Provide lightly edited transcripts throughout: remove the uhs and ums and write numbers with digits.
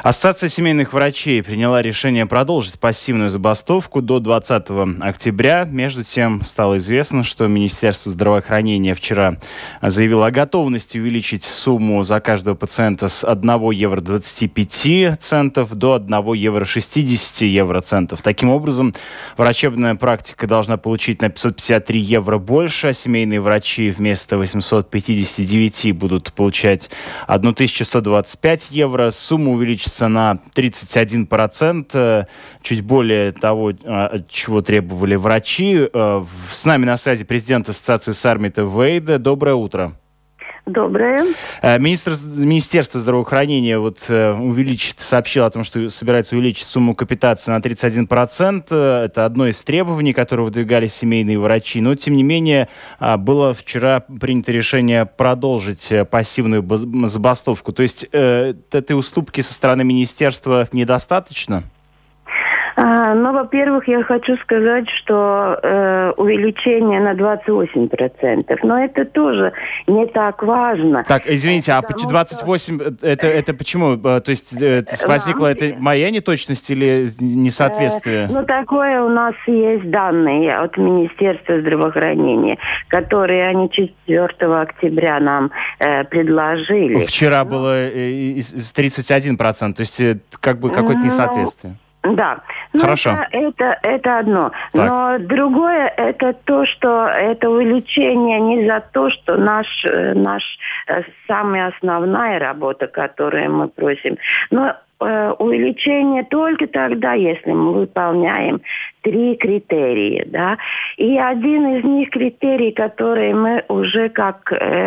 Ассоциация семейных врачей приняла решение продолжить пассивную забастовку до 20 октября. Между тем, стало известно, что Министерство здравоохранения вчера заявило о готовности увеличить сумму за каждого пациента с 1 евро 25 центов до 1 евро 60 евроцентов. Таким образом, врачебная практика должна получить на 553 евро больше, а семейные врачи вместо 859 будут получать 1125 евро. Сумма увеличится на 31%, чуть более того, чего требовали врачи. С нами на связи президент Ассоциации Сармита Вейда. Доброе утро. Доброе. Министерство здравоохранения сообщило о том, что собирается увеличить сумму капитации на 31%. Это одно из требований, которые выдвигали семейные врачи. Но, тем не менее, было вчера принято решение продолжить пассивную забастовку. То есть этой уступки со стороны министерства недостаточно? Во-первых, я хочу сказать, что увеличение на 28%, но это тоже не так важно. Так, извините, а 28 это почему? То есть возникла это моя неточность или несоответствие? Такое у нас есть данные от Министерства здравоохранения, которые они 4 октября нам предложили. Вчера было 31%, то есть какое-то несоответствие. Да, хорошо. Это одно. Так. Но другое это то, что это увеличение не за то, что наш самая основная работа, которую мы просим, но увеличение только тогда, если мы выполняем 3 критерия, да. И один из них критерий, который мы уже как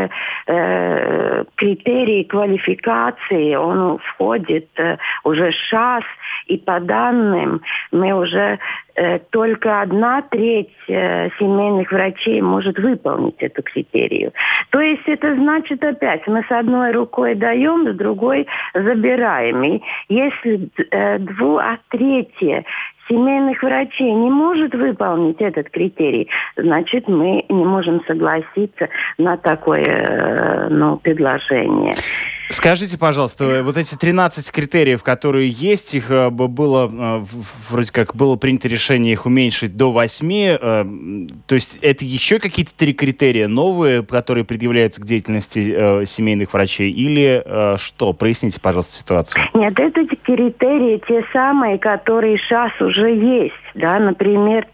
критерий квалификации, он входит уже сейчас, и по данным мы уже только 1/3 семейных врачей может выполнить эту критерию. То есть это значит опять, мы с одной рукой даем, с другой забираем. И если 2/3 семейных врачей не может выполнить этот критерий, значит, мы не можем согласиться на такое предложение. Скажите, пожалуйста, вот эти 13 критериев, которые есть, их было принято решение их уменьшить до 8. То есть это еще какие-то 3 критерия новые, которые предъявляются к деятельности семейных врачей? Или что? Проясните, пожалуйста, ситуацию. Нет, это критерии те самые, которые сейчас уже есть. Да? Например,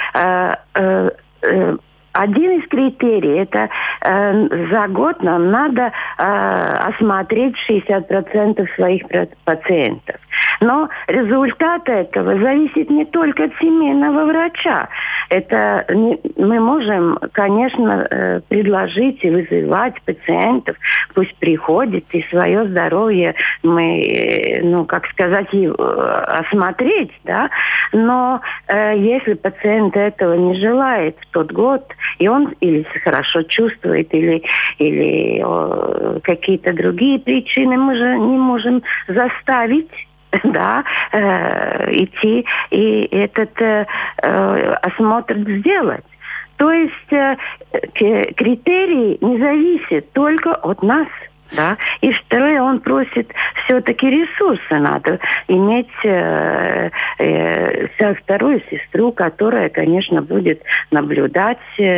один из критерий – это за год нам надо осмотреть 60% своих пациентов. Но результат этого зависит не только от семейного врача. Мы можем, конечно, предложить и вызывать пациентов, пусть приходят, и свое здоровье мы, осмотреть, да. Но если пациент этого не желает в тот год, и он или хорошо чувствует, или какие-то другие причины, мы же не можем заставить идти и этот осмотр сделать. То есть критерий не зависит только от нас. Да? И второе, он просит все-таки ресурсы. Надо иметь вторую сестру, которая, конечно, будет наблюдать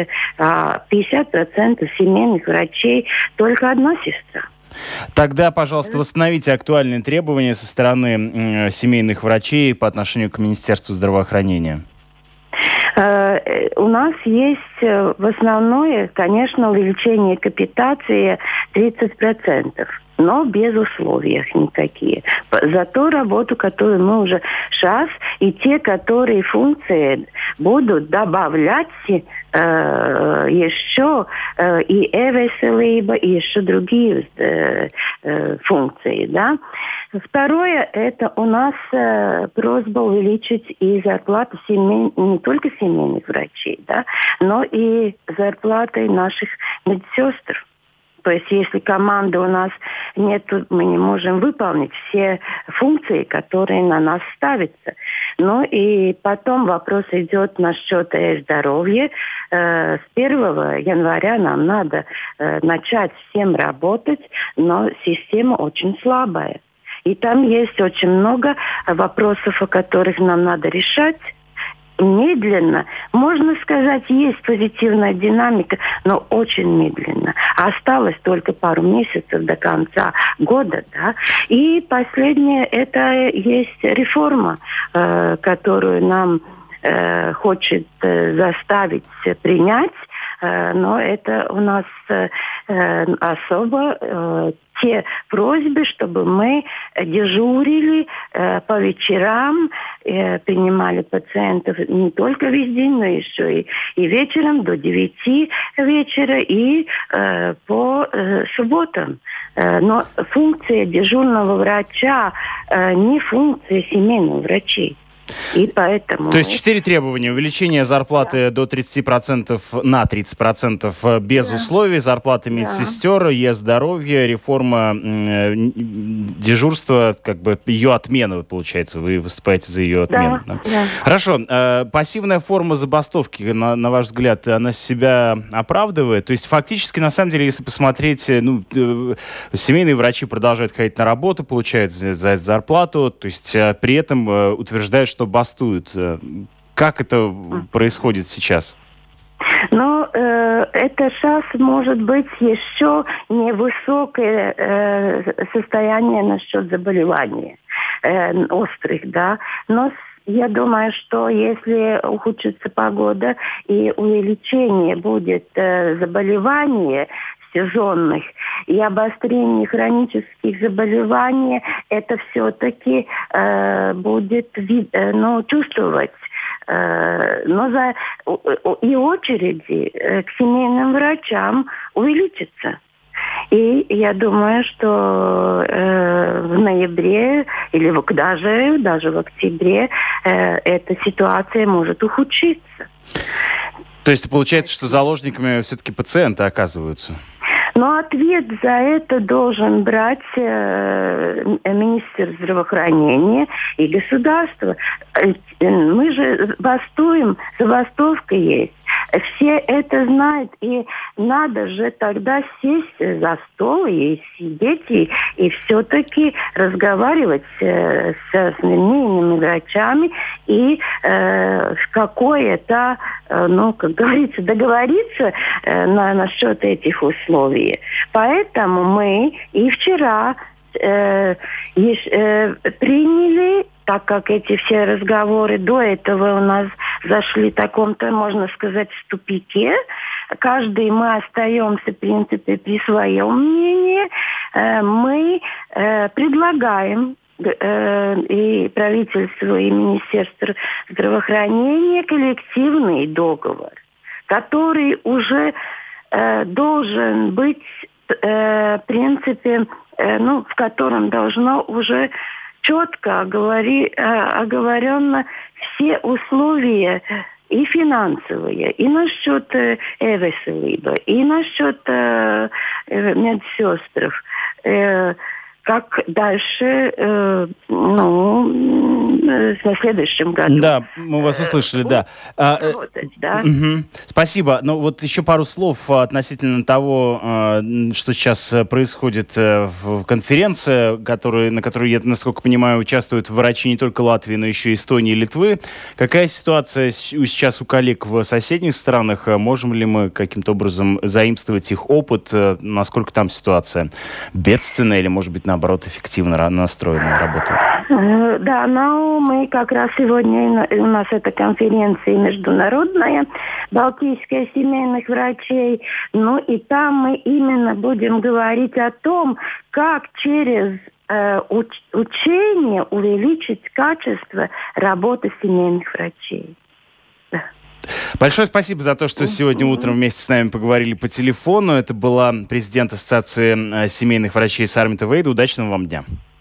50% семейных врачей, только одна сестра. Тогда, пожалуйста, восстановите актуальные требования со стороны семейных врачей по отношению к Министерству здравоохранения. У нас есть в основном, конечно, увеличение капитации 30%. Но без условий никакие. За ту работу, которую мы уже сейчас, и те, которые функции будут добавлять еще и e-veselība, и еще другие функции, да. Второе, это у нас просьба увеличить и зарплату не только семейных врачей, да, но и зарплаты наших медсестр. То есть, если команды у нас нет, мы не можем выполнить все функции, которые на нас ставятся. Ну и потом вопрос идет насчет здоровья. С 1 января нам надо начать всем работать, но система очень слабая. И там есть очень много вопросов, о которых нам надо решать. Медленно. Можно сказать, есть позитивная динамика, но очень медленно. Осталось только пару месяцев до конца года, да. И последнее, это есть реформа, которую нам хочет заставить принять. Но это у нас особо те просьбы, чтобы мы дежурили по вечерам, принимали пациентов не только весь день, но еще и вечером до 9 вечера и по субботам. Но функция дежурного врача не функция семейных врачей. И поэтому... То есть 4 требования. Увеличение зарплаты до 30% на 30% без условий, зарплата медсестер, е-здоровье, реформа дежурства, как бы ее отмена, получается. Вы выступаете за ее отмену. Да. Хорошо. Пассивная форма забастовки, на ваш взгляд, она себя оправдывает? То есть фактически, на самом деле, если посмотреть, семейные врачи продолжают ходить на работу, получают за зарплату, то есть при этом утверждают, что бастуют. Как это происходит сейчас? Ну, это сейчас может быть еще невысокое состояние насчет заболеваний острых, да. Но я думаю, что если ухудшится погода и увеличение будет заболеваний сезонных и обострение хронических заболеваний, это все-таки будет чувствовать. Но и очереди к семейным врачам увеличатся. И я думаю, что в ноябре или даже в октябре эта ситуация может ухудшиться. То есть получается, что заложниками все-таки пациенты оказываются? Но ответ за это должен брать министр здравоохранения и государство. Мы же бастуем, забастовка есть. Все это знают, и надо же тогда сесть за стол и сидеть, и все-таки разговаривать с семейными врачами и какое-то, как говорится, договориться насчет этих условий. Поэтому мы и вчера приняли, так как эти все разговоры до этого у нас зашли в таком-то, можно сказать, в тупике. Мы остаемся, в принципе, при своем мнении. Мы предлагаем и правительству, и Министерству здравоохранения коллективный договор, который уже должен быть, в принципе, в котором должно уже четко оговорено все условия и финансовые, и насчет e-veselība, и насчет медсестр. Как дальше, в следующем году. Да, мы вас услышали, да. Угу. Спасибо. Ну вот еще пару слов относительно того, что сейчас происходит в конференции, на которой, я, насколько понимаю, участвуют врачи не только Латвии, но еще и Эстонии и Литвы. Какая ситуация сейчас у коллег в соседних странах? Можем ли мы каким-то образом заимствовать их опыт? Насколько там ситуация бедственная или, может быть, наоборот, эффективно настроена, работает? Да, мы как раз сегодня, у нас эта конференция международная, Балтийская семейных врачей, и там мы именно будем говорить о том, как через учение увеличить качество работы семейных врачей. Большое спасибо за то, что сегодня утром вместе с нами поговорили по телефону. Это была президент Ассоциации семейных врачей Сармита Вейда. Удачного вам дня.